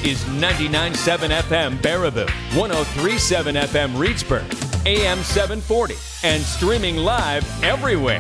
is 99.7 FM Baraboo, 103.7 FM Reedsburg, AM 740, and streaming live everywhere.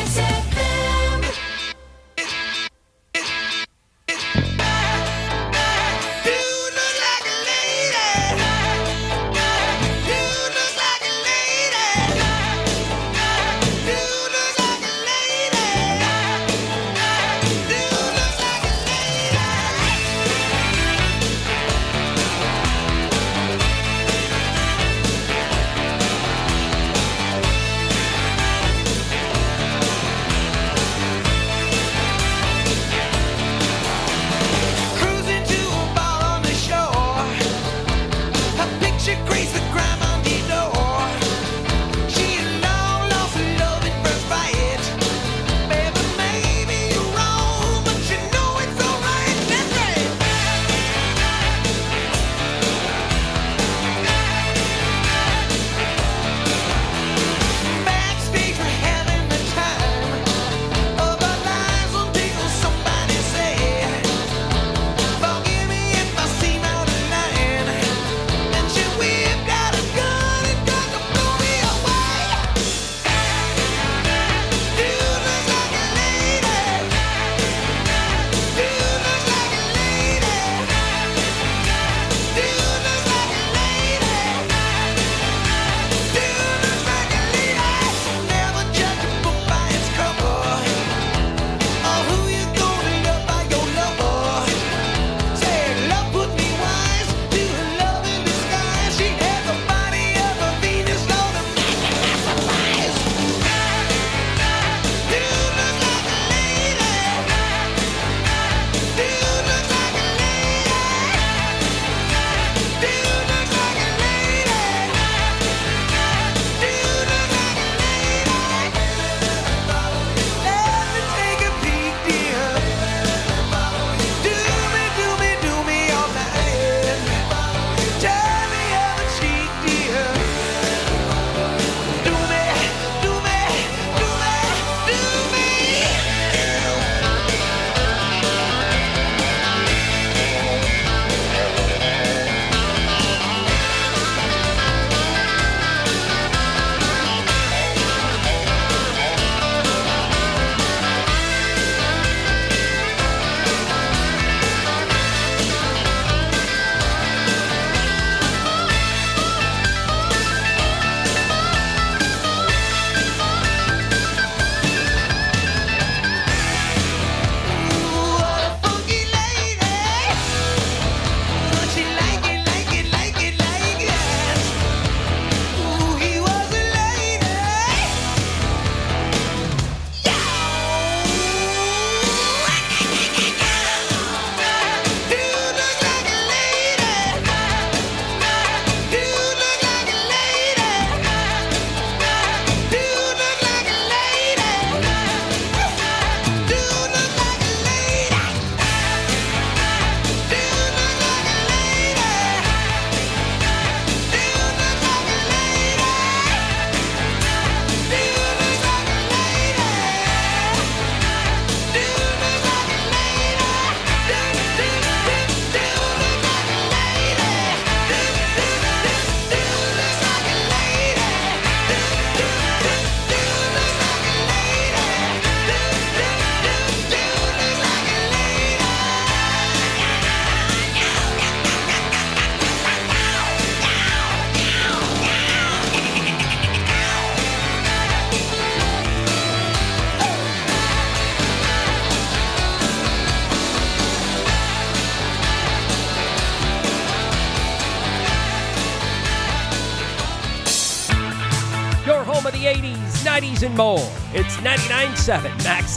the 80s, 90s, and more. It's 99.7 Max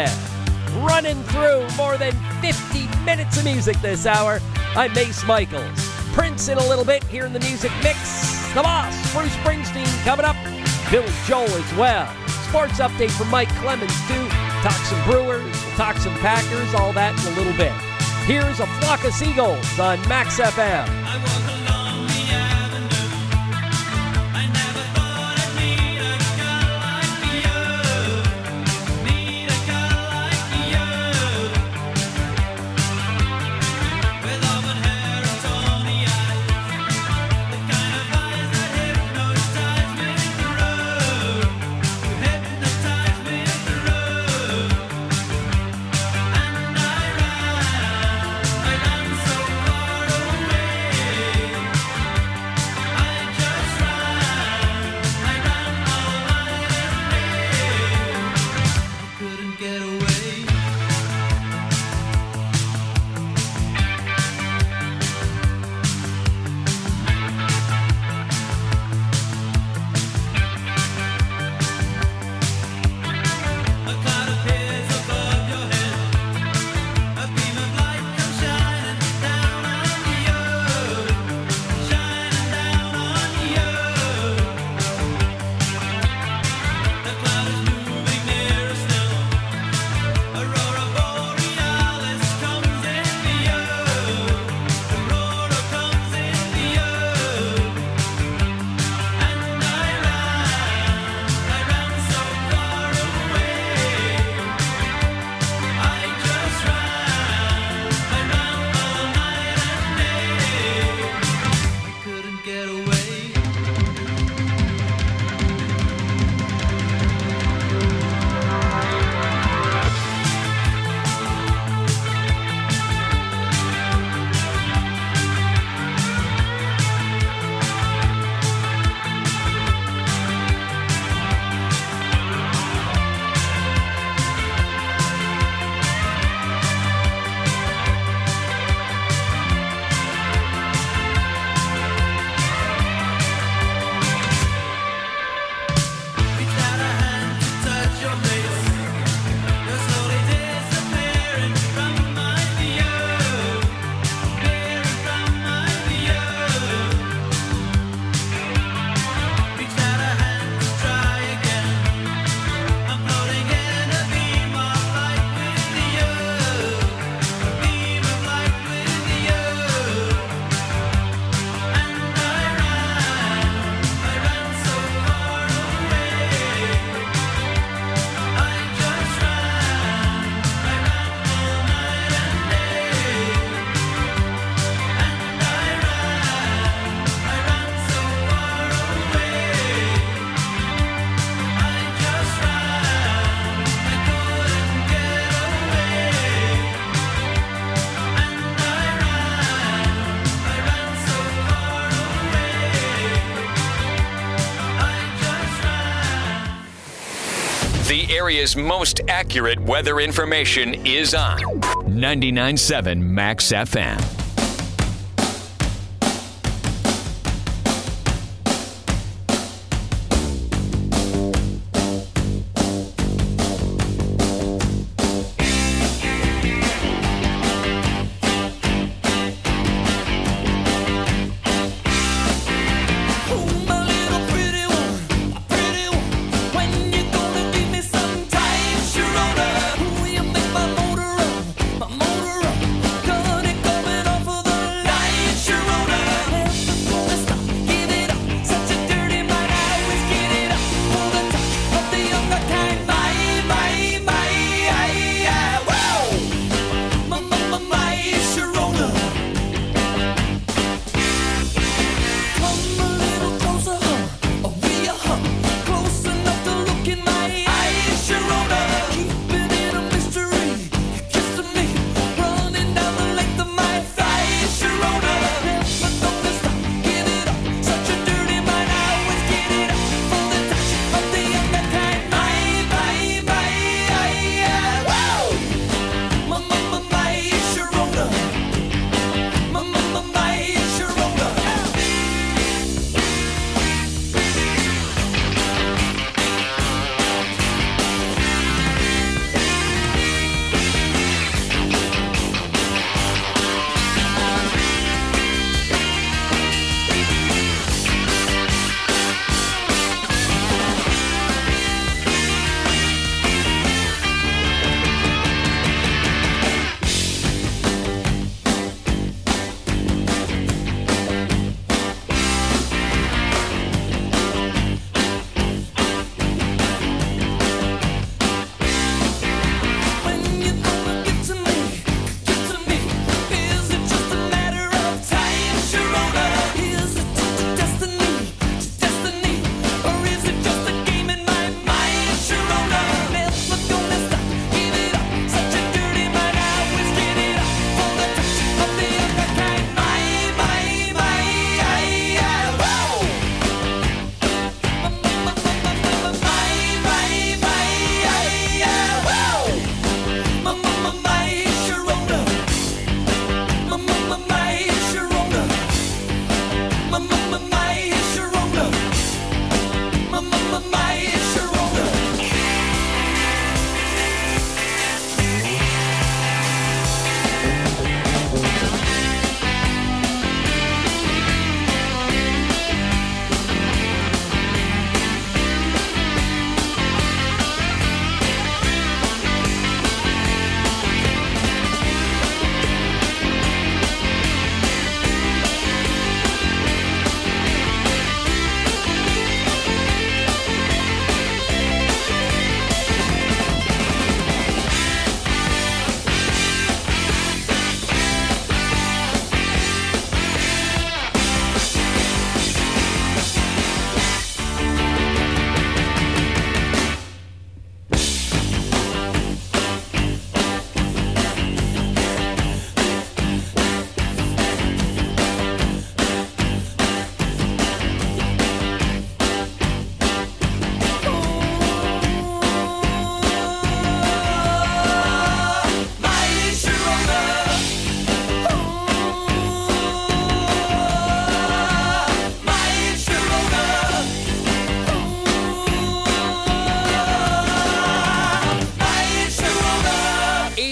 FM. Running through more than 50 minutes of music this hour. I'm Mace Michaels. Prince in a little bit here in the music mix. The Boss, Bruce Springsteen coming up. Billy Joel as well. Sports update from Mike Clemens too. Talk some Brewers, we'll talk some Packers, all that in a little bit. Here's A Flock of Seagulls on Max FM. I walk along the avenue. I never thought I'd meet a girl like you. Meet a girl like you. With auburn hair The area's most accurate weather information is on 99.7 Max FM. Coming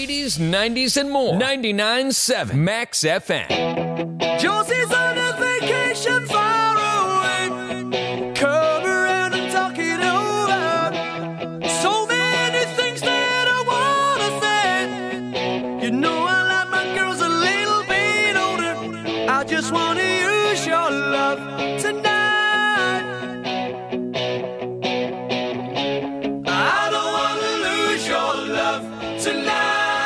80s, 90s, and more. 99.7 Max FM. Josie's on a vacation far away. Come around and talk it over. So many things that I wanna say. You know I like my girls a little bit older. I just wanna use your love tonight. I don't wanna lose your love tonight.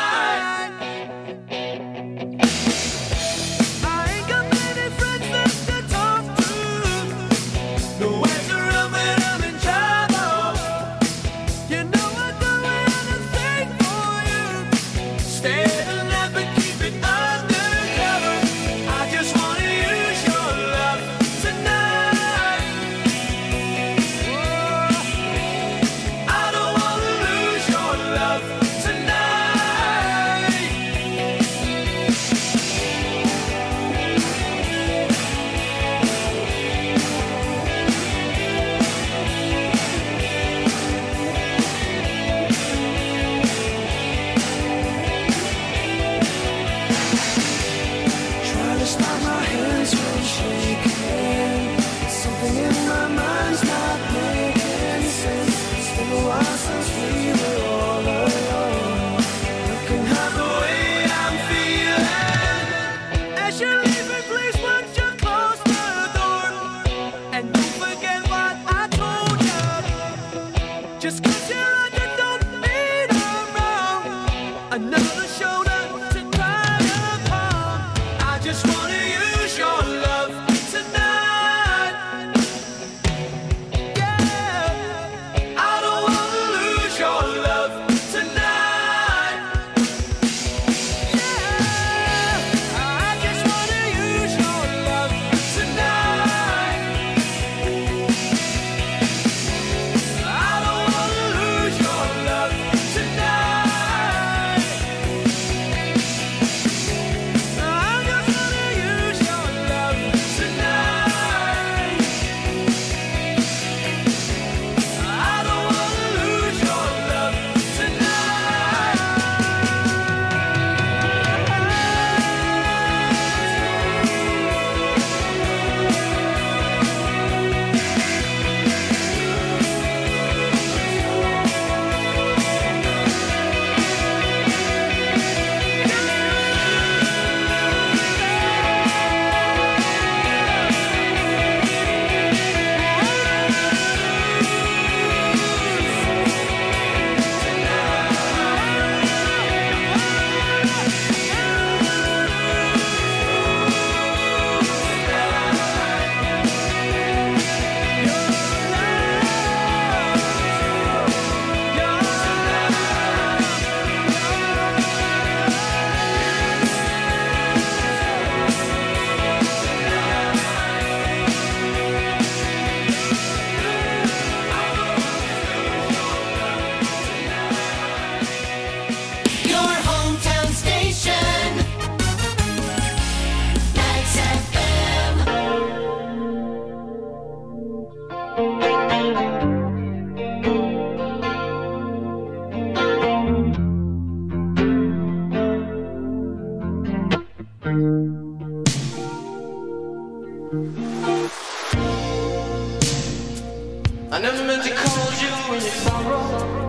I never meant to call you in your sorrow.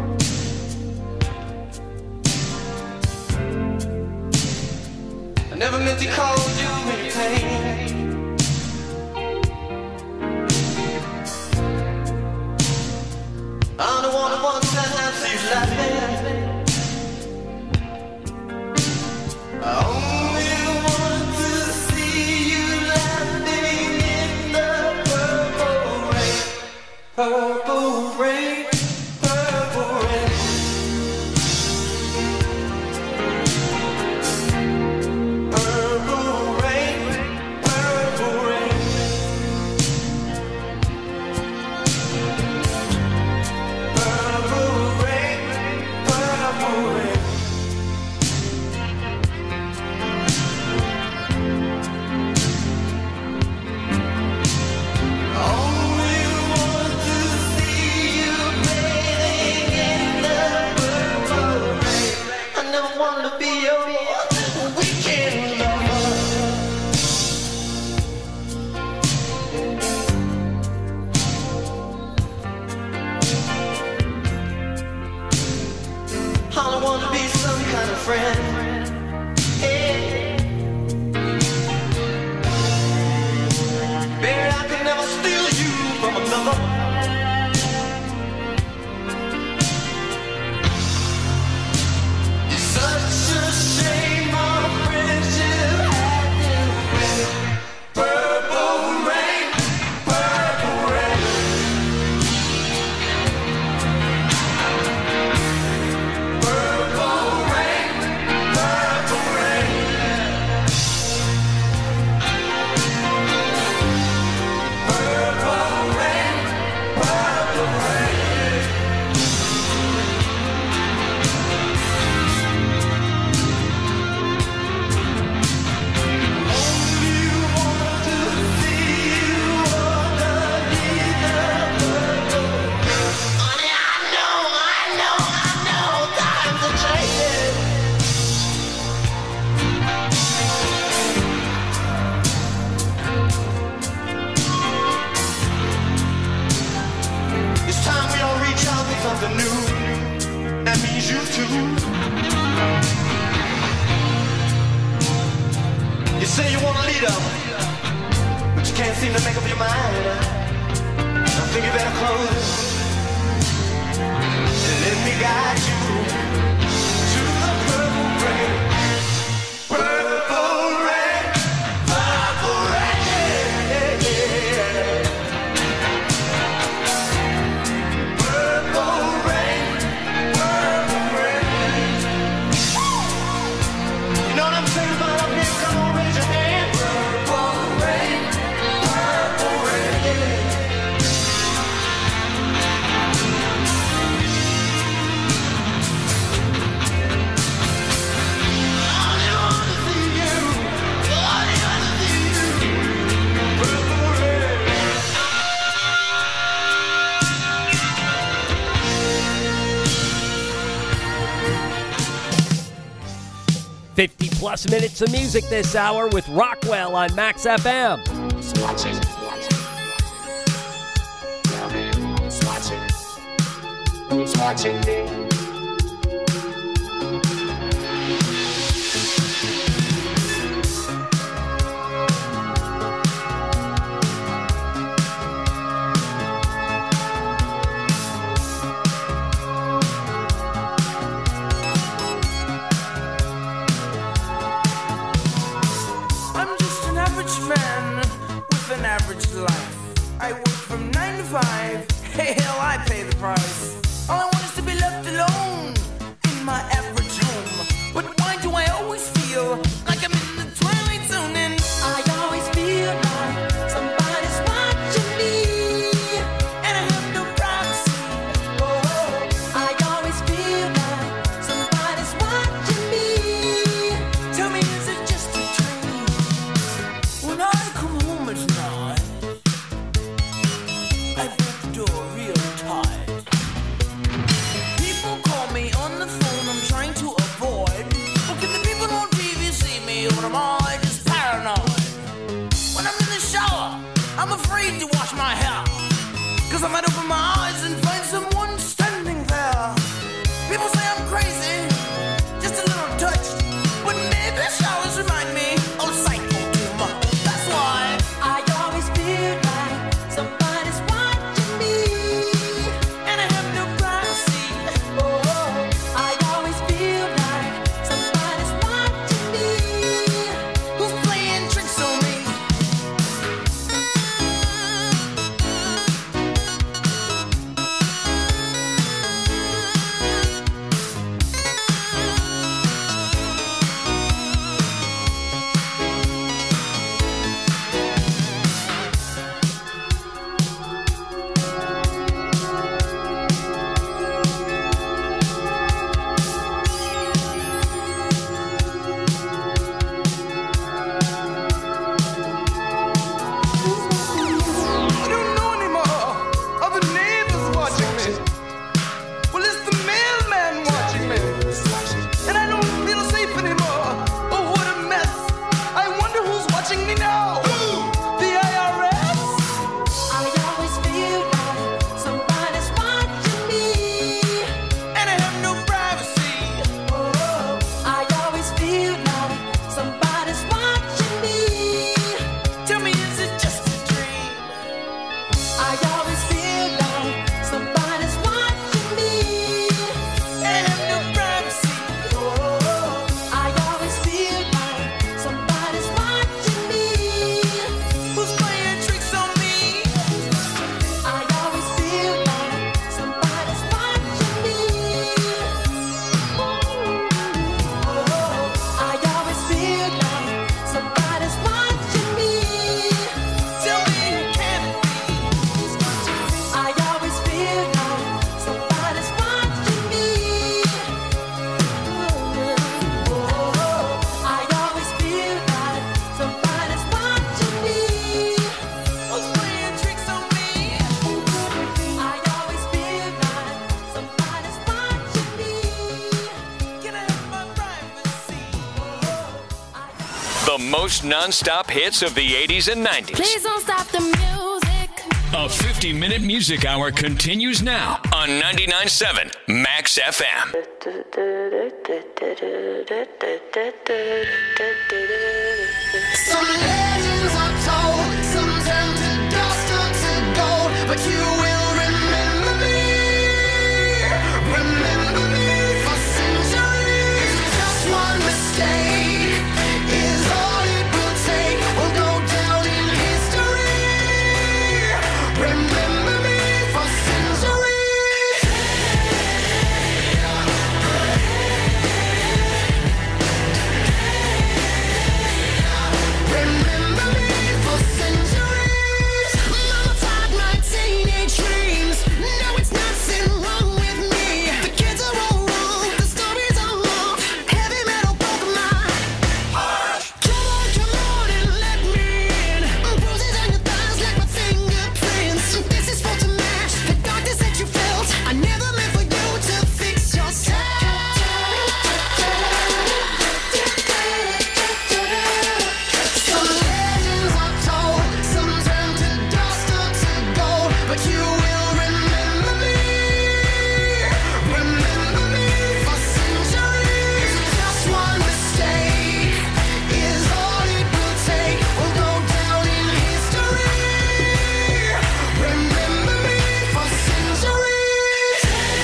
I never meant to call you in your pain. I don't wanna want to see you laughing. I only want to see you laughing in the purple rain. Purple rain, purple rain. Purple rain. want to be your weekend lover. All I want to be some kind of friend. Hey. Baby, I can never steal you from another. It's such a shame our friendship had to end. Purple rain, purple rain. Purple rain, purple rain. Purple rain, purple rain. Only want to see you underneath the purple. Honey, I know, times are changing. It's time we all reach out for something new. That means you too. You say you want a leader, but you can't seem to make up your mind. I think you better close and let me guide you to the purple rain. Purple rain, purple rain. Purple rain, purple rain. You know what I'm saying about up here? Come on, raise your hand. Purple rain, purple rain. I wanna see you. I wanna see you. Purple rain. 50-plus minutes of music this hour with Rockwell on Max FM. Who's watching? Who's watching me? I'm just an average man with an average life. I work from 9 to 5. Hey, hell, I pay the price. All I want is to be left alone in my average home. But why do I always feel like I'm in the twilight zone? And I always feel like somebody's watching me, and I have no privacy. Oh, I always feel like somebody's watching me. Tell me, is it just a dream? When I come home at night, The most non-stop hits of the 80s and 90s. Please don't stop the music. A 50-minute music hour continues now on 99.7 Max FM. Some legends are told, some turn to dust or to gold, but you will remember me for centuries. Just one mistake is all it will take. We'll go down in history. Remember me for centuries. Remember me for centuries. Mama tied my teenage dreams. No, it's nothing wrong with me. The kids are all wrong, the stories are wrong. Heavy metal broke my heart. Come on and let me in. Bruises on your thighs like my fingerprints. This is for to match the darkness that you felt. I never meant for you to fix yourself. Some legends are told, some turn to dust or to gold, but you will remember me for centuries. Just one mistake is all it will take. We'll go down in history. Remember me for centuries.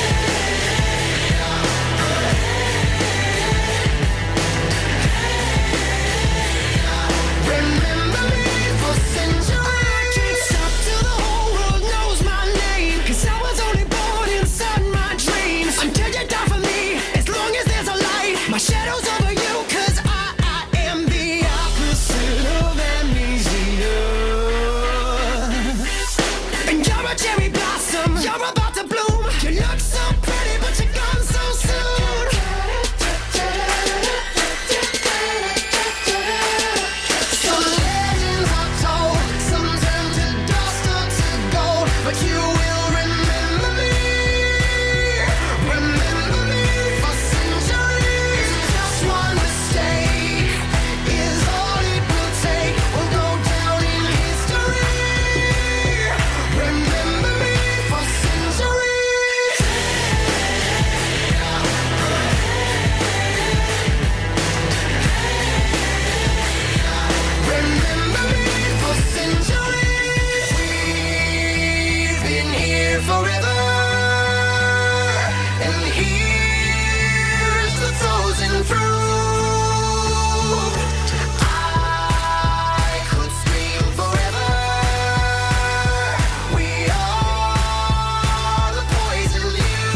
Remember me for centuries. I can't stop till the whole world knows my name, 'cause I was only born inside my dreams. Until you die for me, as long as there's a light, my shadow's over you, 'cause I am the opposite of amnesia. And you're a cherry blossom, you're about to bloom. You look so pretty, but you're gone so soon. Some legends are told, some turn to dust or to gold, but you will remember me for centuries. Just one mistake is all it will take. We'll go down in history. Remember me for centuries. Remember me for centuries. We've been here forever, and here's the frozen fruit. I could scream forever. We are the poison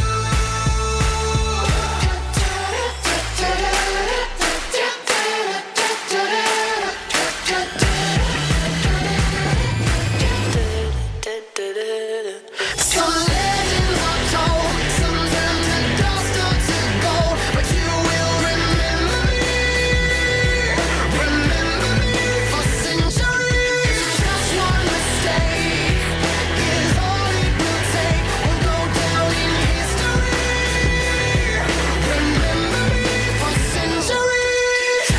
Some legends are told, some turn to dust or to gold, but you will remember me for centuries. Just one mistake is all it will take. We'll go down in history. Remember me for centuries.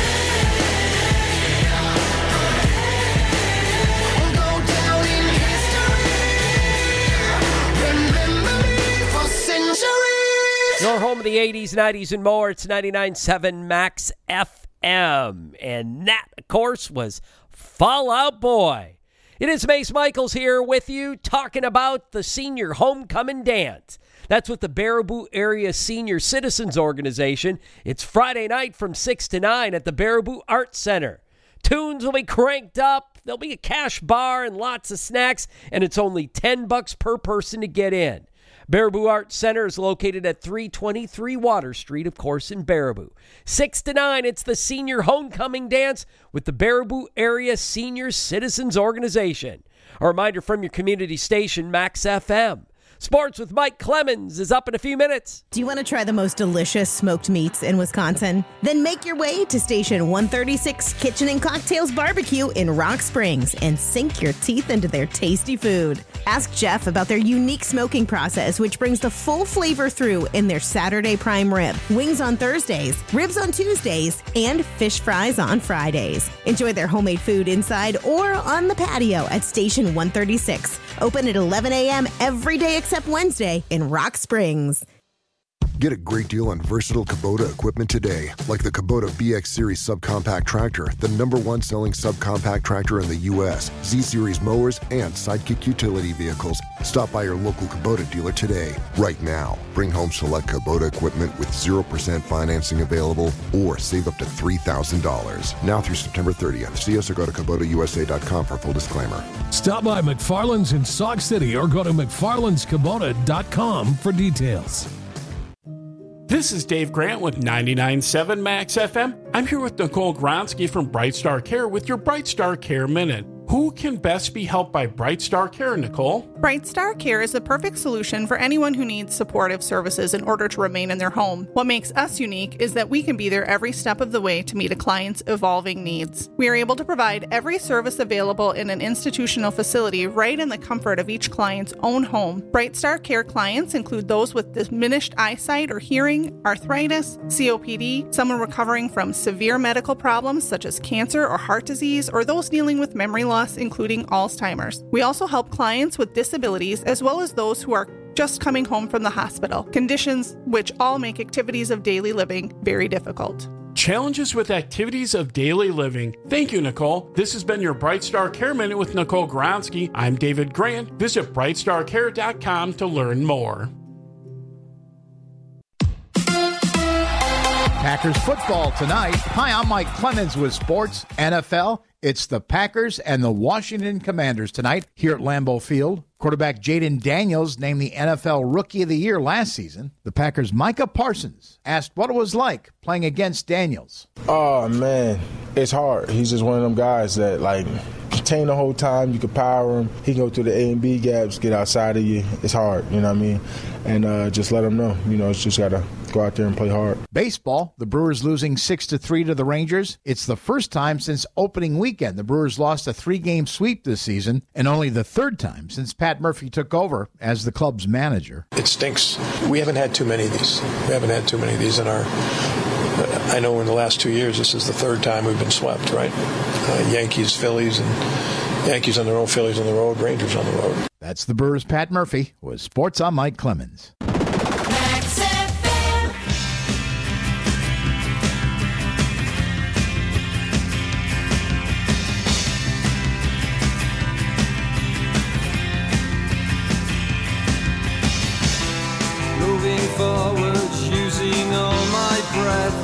We'll go down in history. Remember me for centuries. Your home of the 80s, 90s, and more. It's 99.7 Max FM. And that, of course, was Fall Out Boy. It is Mace Michaels here with you talking about the Senior Homecoming Dance. That's with the Baraboo Area Senior Citizens Organization. It's Friday night from 6 to 9 at the Baraboo Arts Center. Tunes will be cranked up. There'll be a cash bar and lots of snacks, and it's only $10 per person to get in. Baraboo Arts Center is located at 323 Water Street, of course, in Baraboo. 6 to 9, it's the Senior Homecoming Dance with the Baraboo Area Senior Citizens Organization. A reminder from your community station, Max FM. Sports with Mike Clemens is up in a few minutes. Do you want to try the most delicious smoked meats in Wisconsin? Then make your way to Station 136 Kitchen and Cocktails Barbecue in Rock Springs and sink your teeth into their tasty food. Ask Jeff about their unique smoking process, which brings the full flavor through in their Saturday prime rib, wings on Thursdays, ribs on Tuesdays, and fish fries on Fridays. Enjoy their homemade food inside or on the patio at Station 136. Open at 11 a.m. every day except Wednesday in Rock Springs. Get a great deal on versatile Kubota equipment today, like the Kubota BX Series subcompact tractor, the #1 selling subcompact tractor in the U.S., Z-Series mowers, and Sidekick utility vehicles. Stop by your local Kubota dealer today. Right now, bring home select Kubota equipment with 0% financing available or save up to $3,000. Now through September 30th. See us or go to KubotaUSA.com for full disclaimer. Stop by McFarland's in Sauk City or go to McFarland'sKubota.com for details. This is Dave Grant with 99.7 Max FM. I'm here with Nicole Gronsky from Bright Star Care with your Bright Star Care Minute. Who can best be helped by Bright Star Care, Nicole? Bright Star Care is the perfect solution for anyone who needs supportive services in order to remain in their home. What makes us unique is that we can be there every step of the way to meet a client's evolving needs. We are able to provide every service available in an institutional facility right in the comfort of each client's own home. Bright Star Care clients include those with diminished eyesight or hearing, arthritis, COPD, someone recovering from severe medical problems such as cancer or heart disease, or those dealing with memory loss, including Alzheimer's. We also help clients with disabilities as well as those who are just coming home from the hospital, conditions which all make activities of daily living very difficult. Challenges with activities of daily living. Thank you, Nicole. This has been your Bright Star Care Minute with Nicole Gronsky. I'm David Grant. Visit BrightStarCare.com to learn more. Packers football tonight. Hi, I'm Mike Clemens with Sports NFL. It's the Packers and the Washington Commanders tonight here at Lambeau Field. Quarterback Jaden Daniels named the NFL Rookie of the Year last season. The Packers' Micah Parsons asked what it was like playing against Daniels. Oh, man, it's hard. He's just one of them guys that, like, contain the whole time. You can power him. He can go through the A and B gaps, get outside of you. It's hard, you know what I mean? And just let him know, it's just got to go out there and play hard. Baseball, the Brewers losing 6-3 to the Rangers. It's the first time since opening weekend the Brewers lost a 3-game sweep this season, and only the third time since Pat Murphy took over as the club's manager. It stinks. We haven't had too many of these. In our... I know in the last 2 years, this is the third time we've been swept, right? Yankees, Phillies, and Yankees on the road, Phillies on the road, Rangers on the road. That's the Brewers' Pat Murphy with Sports. I'm Mike Clemens. Moving forwards, using all my breath.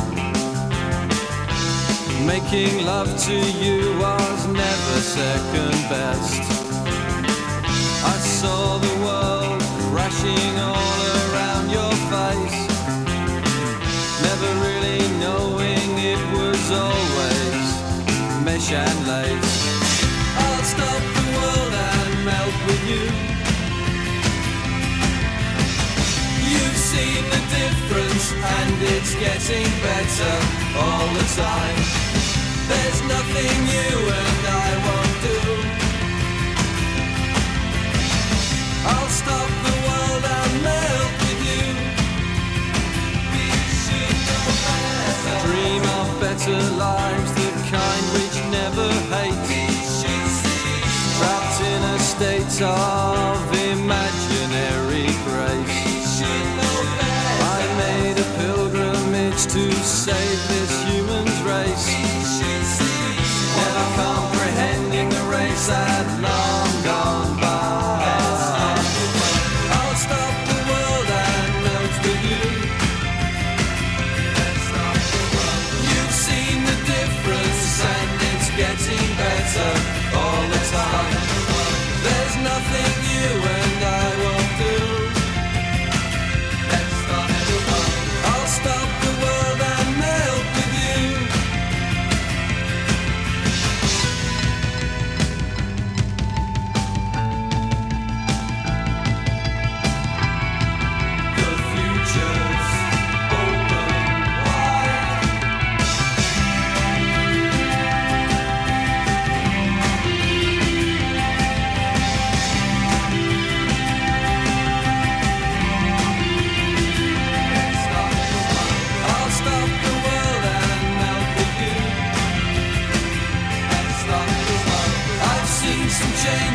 Making love to you was never second best. I saw the world crashing all around your face, never really knowing it was always mesh and lace. I'll stop the world and melt with you. You've seen the difference and it's getting better all the time. There's nothing you and I won't do. I'll stop the world and melt with you. We should know better. Dream of better lives, the kind which never hate. We should see. Trapped in a state of imaginary grace. We should know better. I made a pilgrimage to save this human's race. Never comprehending the race that long gone by. I'll stop the world and melt with you. You've seen the difference and it's getting better all the time. There's nothing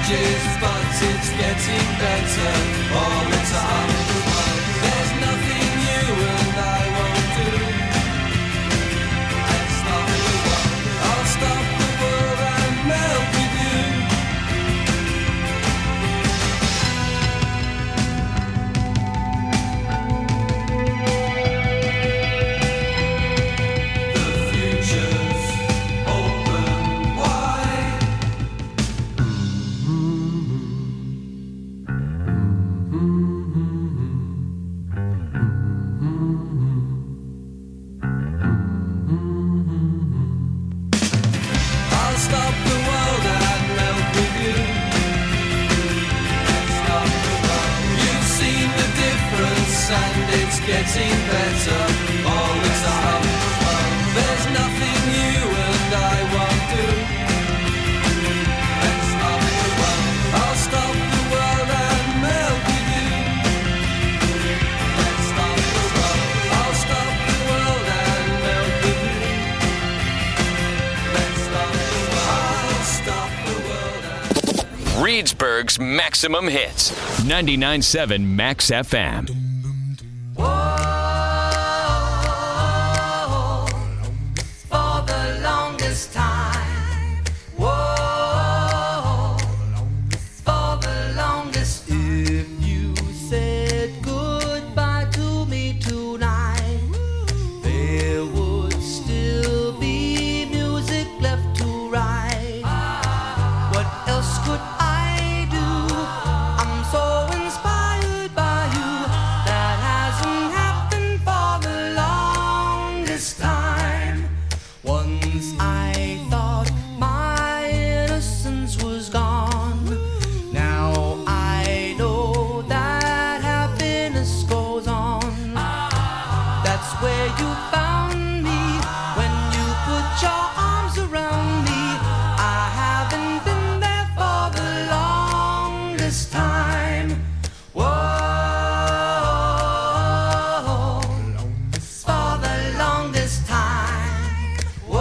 changes, but it's getting better all the time. There's nothing you and I won't do. I'll stop the world and melt with you. The future's open wide. I'll stop the world and melt with you. Stop the world. You've seen the difference and it's getting better all the time. There's nothing you and I won't do. Stop the world. I'll stop the world and melt with you. Stop the world. I'll stop the world and melt with you. Reedsburg's Maximum Hits. 99.7 Max FM. For the longest time. Whoa. For the longest. If you said goodbye to me tonight, there would still be music left to write. What else could I do? I'm so inspired by you. That hasn't happened for the longest time. Once I thought my innocence was gone. Now I know that happiness goes on. That's where you found me when you put your arms around me. I haven't been there for the longest time. Whoa, for the longest time.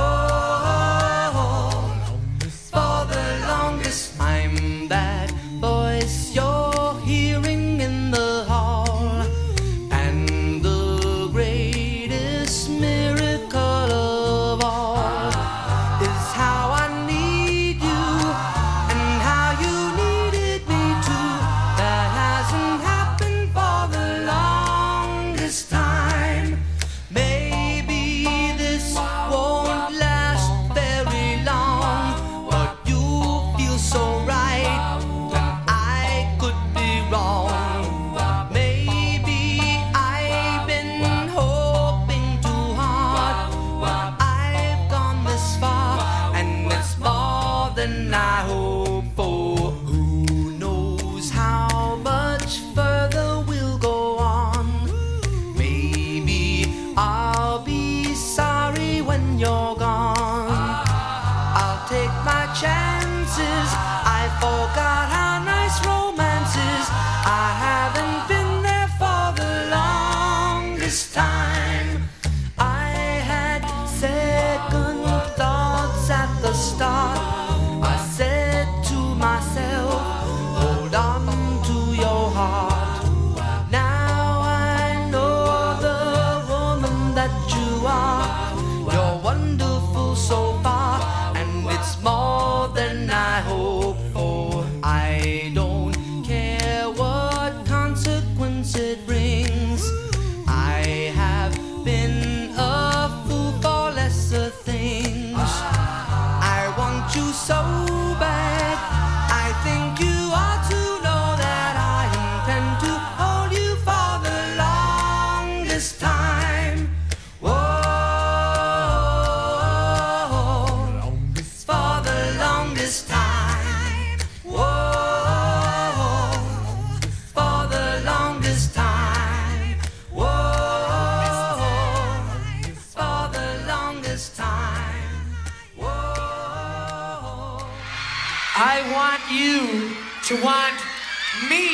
Whoa, for the longest. I'm that voice you're hearing in the hall, and the greatest miracle of all is how I need you and how you needed me too. That hasn't happened for the longest time. Maybe this won't last very long, but you feel so right that I could be wrong. Maybe I've been hoping too hard, but I've gone this far, and it's more than I hope for. Who knows how much further we'll go on? Maybe I'll be sorry when you're gone. I'll take my chances. I forgot how nice romance is. I haven't been there for the longest time. I had second thoughts at the start. I said to myself, hold on to your heart. Now I know the woman that you are. You're wonderful so far, and it's more than I hope for. I don't care what consequence it brings. I have been a fool for lesser things. I want you so bad. I think you ought to know that I intend to hold you for the longest time. Whoa, for the longest time. Whoa, for the longest time. Whoa, for the longest time. Whoa. I want you to want me.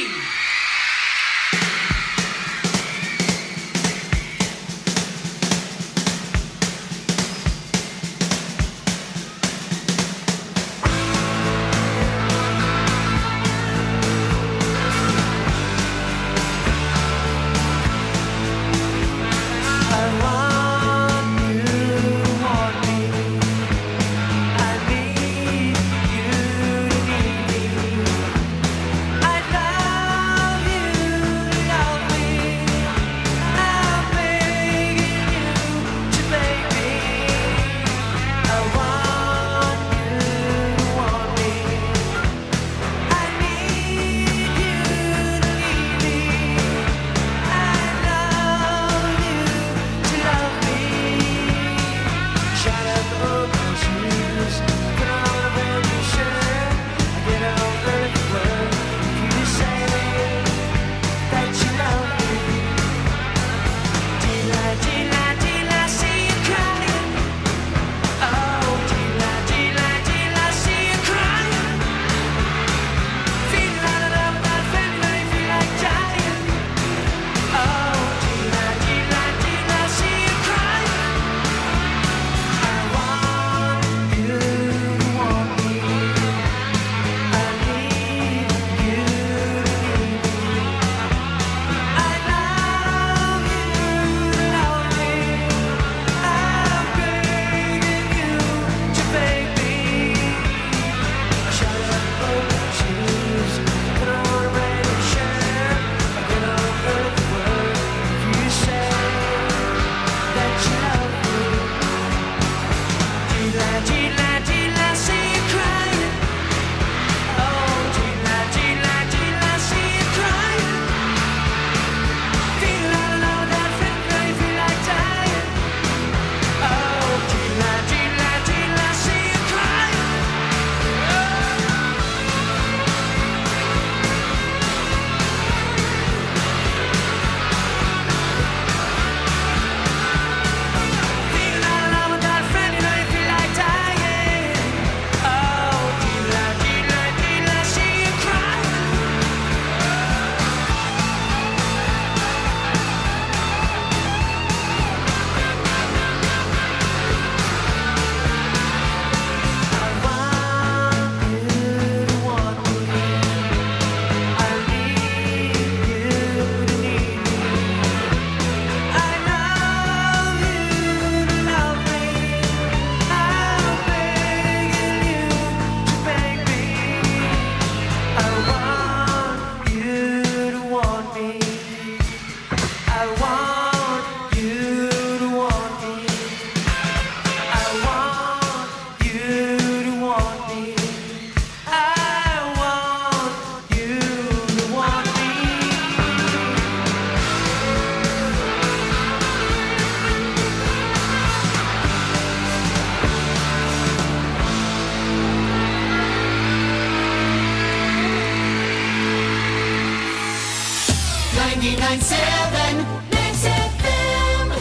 99.7 Max FM.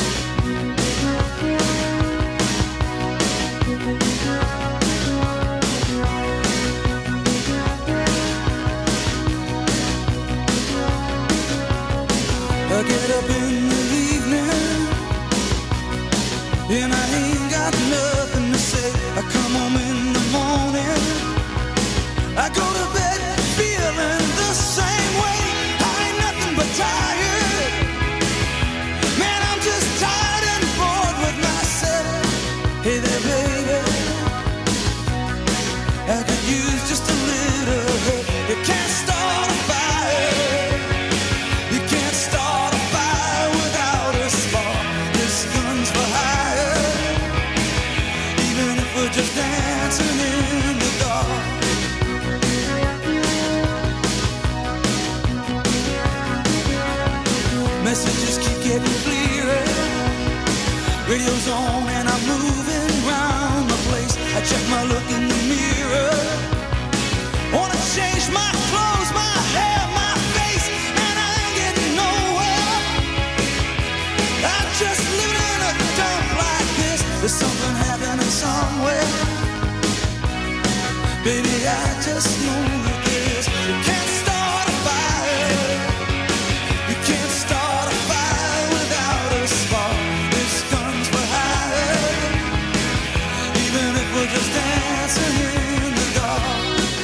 I get up in the evening and I ain't got nothing to say. I come home in the morning, I go to bed feeling the same way. I ain't nothing but tired. Man, I'm just tired and bored with myself. Hey there, baby, I could use just a little help. You can't start a fire. You can't start a fire without a spark. This gun's for hire. Even if we're just dancing in the dark. Messages keep getting clearer. Radio's on and I'm moving round the place. I check my look in the mirror. Wanna change my clothes, my hair, my face, and I ain't getting nowhere. I'm just living in a dump like this. There's something happening somewhere. Baby, I just know that this. You can't start a fire. You can't start a fire without a spark. This gun's for hire. Even if we're just dancing in the dark.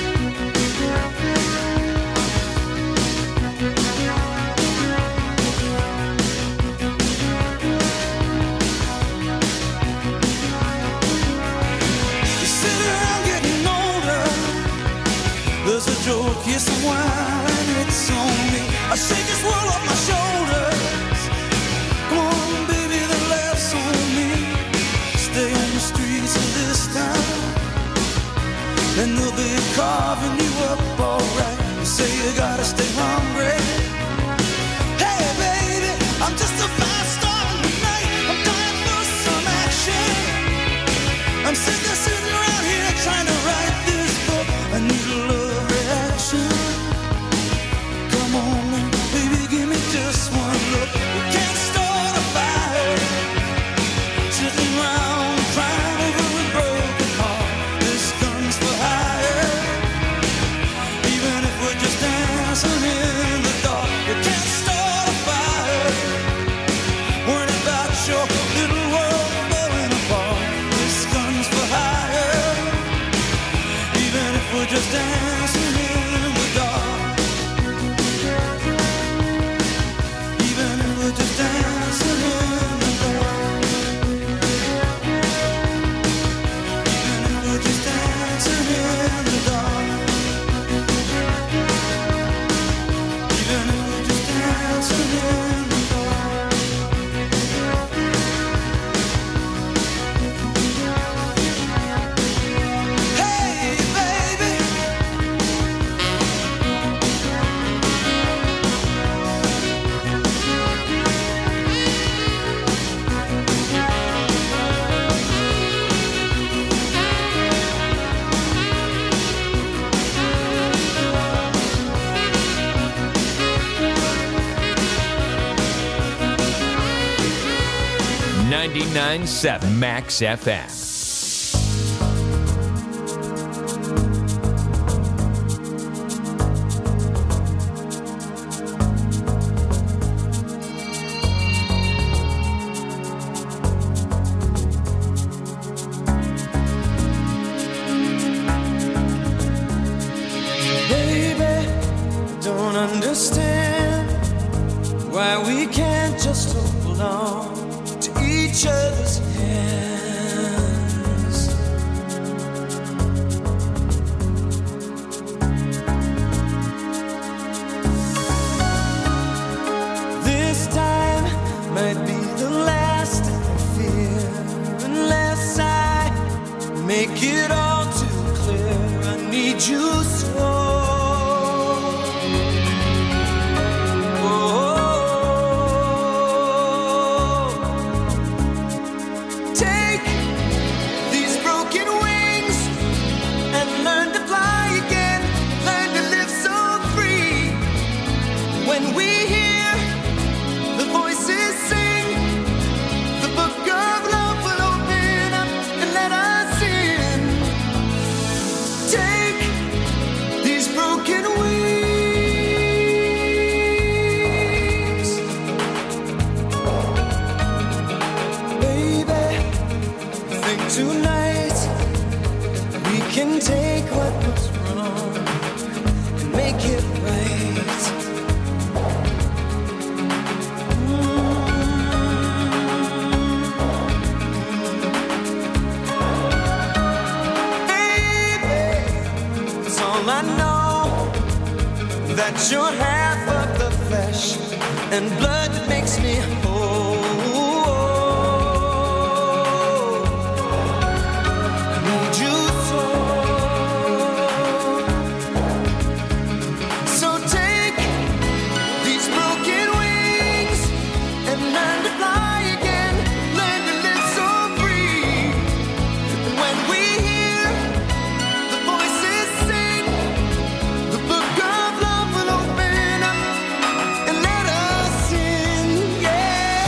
You sit around getting older. There's a joke, yes, a wine, it's on me. I shake this world off my shoulders. Come on, baby, the laughs on me. Stay on the streets of this town, and they'll be carving you up alright. You say you gotta stay hungry. Hey, baby, I'm just a fast star in the night. I'm dying for some action. I'm sitting around here trying to write this book. I need a love reaction. Come on, baby, give me just one look. You can't start a fire. Sitting around crying over a broken heart. This gun's for hire. Even if we're just dancing in the dark. You can't start a fire. Worrying about your little world falling apart. This gun's for hire. Even if we're just dancing in the dark. Even if we're just dancing in the dark. Even if we're just dancing in the dark. Even if we're just dancing in the dark. Hey, baby. $99.7 Max FM. Baby, don't understand why we can't just hold on to each other's hands. This time might be the last I fear, unless I make it all too clear. I need you so. Take these broken wings and learn to fly again. Learn to live so free. When we hear think tonight we can take what was wrong and make it right. Baby, it's all I know, that you're half of the flesh and blood that makes me whole. Need you so take these broken wings and learn to fly again, learn to live so free. And when we hear the voices sing, the book of love will open up and let us in. Yeah,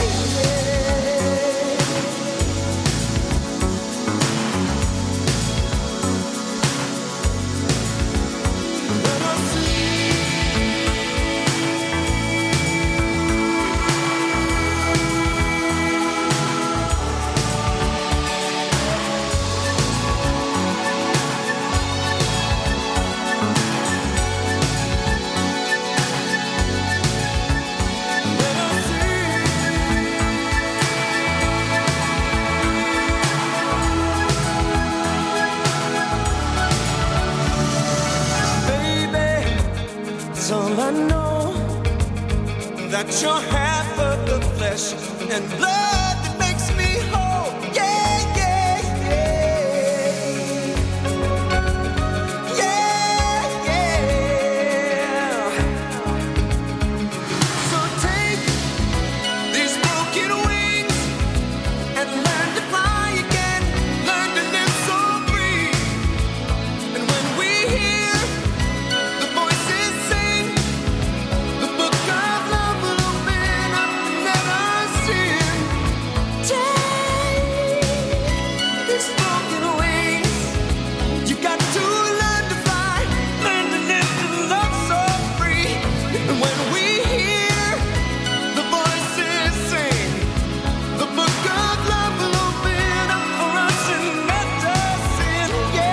it's all I know, that you're half of the flesh and blood that makes me whole. Yeah, yeah, yeah. Yeah, yeah. So take these broken wings and learn to fly again, learn to live so free. And when we hear the voices sing, the book of love will open up and let us in. Take these broken wings, you got to learn to fly, learn to live and love so free. And when we hear the voices sing, the book of love will open up for us and let us in.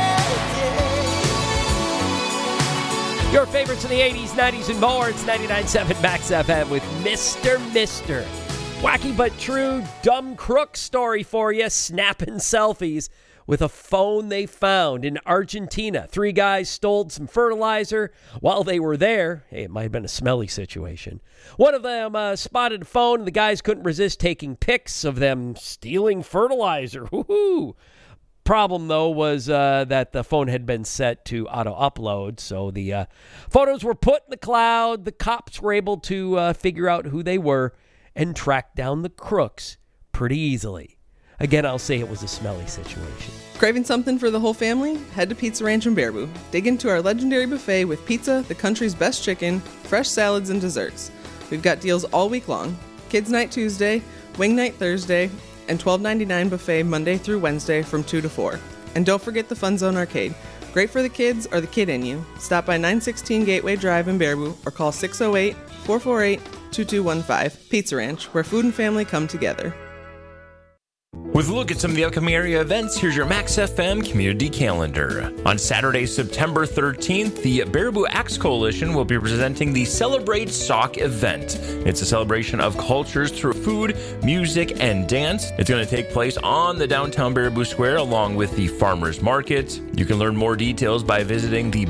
Yeah, Your favorites in the 80s, 90s, and more. It's 99.7 Max FM with Mr. Mister. Wacky but true dumb crook story for you. Snapping selfies with a phone they found in Argentina. 3 guys stole some fertilizer while they were there. Hey, it might have been a smelly situation. One of them spotted a phone, and the guys couldn't resist taking pics of them stealing fertilizer. Woohoo! Problem, though, was that the phone had been set to auto-upload, so the photos were put in the cloud. The cops were able to figure out who they were and track down the crooks pretty easily. Again, I'll say it was a smelly situation. Craving something for the whole family? Head to Pizza Ranch in Baraboo. Dig into our legendary buffet with pizza, the country's best chicken, fresh salads, and desserts. We've got deals all week long. Kids Night Tuesday, Wing Night Thursday, and $12.99 buffet Monday through Wednesday from 2 to 4. And don't forget the Fun Zone Arcade. Great for the kids or the kid in you. Stop by 916 Gateway Drive in Baraboo or call 608-448-2215. Pizza Ranch, where food and family come together. With a look at some of the upcoming area events, here's your Max FM community calendar. On Saturday, September 13th, the Baraboo Axe Coalition will be presenting the Celebrate Sauk event. It's a celebration of cultures through food, music, and dance. It's going to take place on the downtown Baraboo Square along with the Farmers Market. You can learn more details by visiting the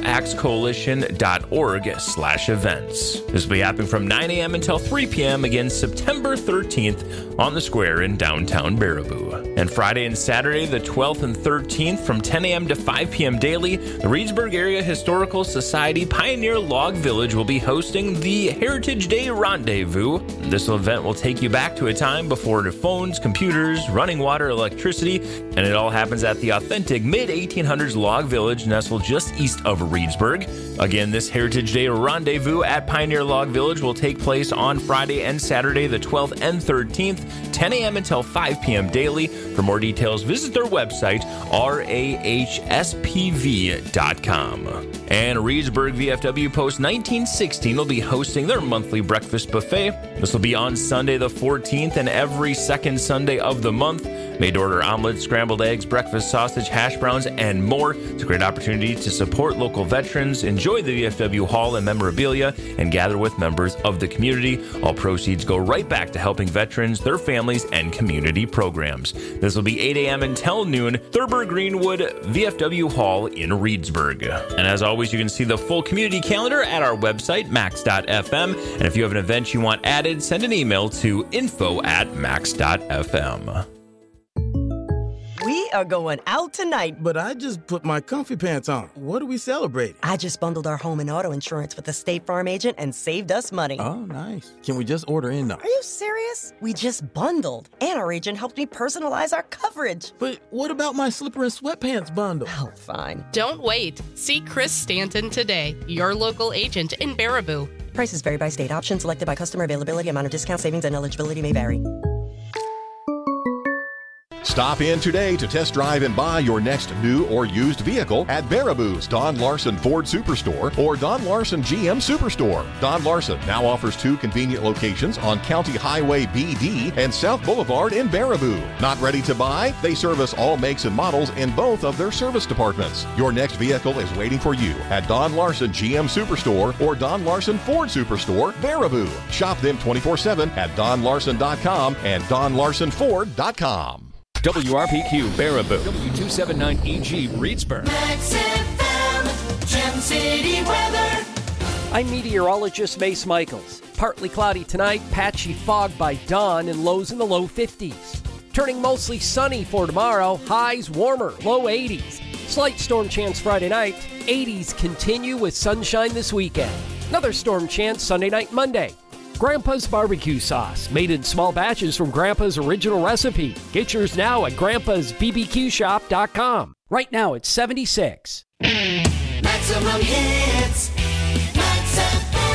barabooaxecoalition.org/events. This will be happening from 9 a.m. until 3 p.m. again September 13th on the square in downtown Baraboo. And Friday and Saturday, the 12th and 13th, from 10 a.m. to 5 p.m. daily, the Reedsburg Area Historical Society Pioneer Log Village will be hosting the Heritage Day Rendezvous. This event will take you back to a time before the phones, computers, running water, electricity, and it all happens at the authentic mid-1800s log village nestled just east of Reedsburg. Again, this Heritage Day Rendezvous at Pioneer Log Village will take place on Friday and Saturday, the 12th and 13th, 10 a.m. until 5 p.m. daily. For more details, visit their website, rahspv.com. And Reedsburg VFW Post 1916 will be hosting their monthly breakfast buffet. This will be on Sunday the 14th and every second Sunday of the month. Made-to-order omelets, scrambled eggs, breakfast sausage, hash browns, and more. It's a great opportunity to support local veterans, enjoy the VFW Hall and memorabilia, and gather with members of the community. All proceeds go right back to helping veterans, their families, and community programs. This will be 8 a.m. until noon, Thurber Greenwood VFW Hall in Reedsburg. And as always, you can see the full community calendar at our website, max.fm. And if you have an event you want added, send an email to info@max.fm. We are going out tonight. But I just put my comfy pants on. What are we celebrating? I just bundled our home and auto insurance with a State Farm agent and saved us money. Oh, nice. Can we just order in now? Are you serious? We just bundled. And our agent helped me personalize our coverage. But what about my slipper and sweatpants bundle? Oh, fine. Don't wait. See Chris Stanton today, your local agent in Baraboo. Prices vary by state. Options selected by customer. Availability, amount of discount, savings, and eligibility may vary. Stop in today to test drive and buy your next new or used vehicle at Baraboo's Don Larson Ford Superstore or Don Larson GM Superstore. Don Larson now offers 2 convenient locations on County Highway BD and South Boulevard in Baraboo. Not ready to buy? They service all makes and models in both of their service departments. Your next vehicle is waiting for you at Don Larson GM Superstore or Don Larson Ford Superstore, Baraboo. Shop them 24/7 at donlarson.com and donlarsonford.com. WRPQ Baraboo, W279EG Reedsburg. Max FM, Gem City weather. I'm meteorologist Mace Michaels. Partly cloudy tonight, patchy fog by dawn, and lows in the low 50s. Turning mostly sunny for tomorrow, highs warmer, low 80s. Slight storm chance Friday night, 80s continue with sunshine this weekend. Another storm chance Sunday night, Monday. Grandpa's barbecue sauce, made in small batches from Grandpa's original recipe. Get yours now at grandpa'sbbqshop.com. Right now it's 76. Maximum hits. Max FM.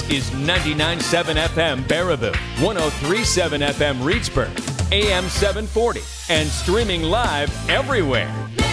is 99.7 FM Baraboo, 103.7 FM Reedsburg, AM 740, and streaming live everywhere.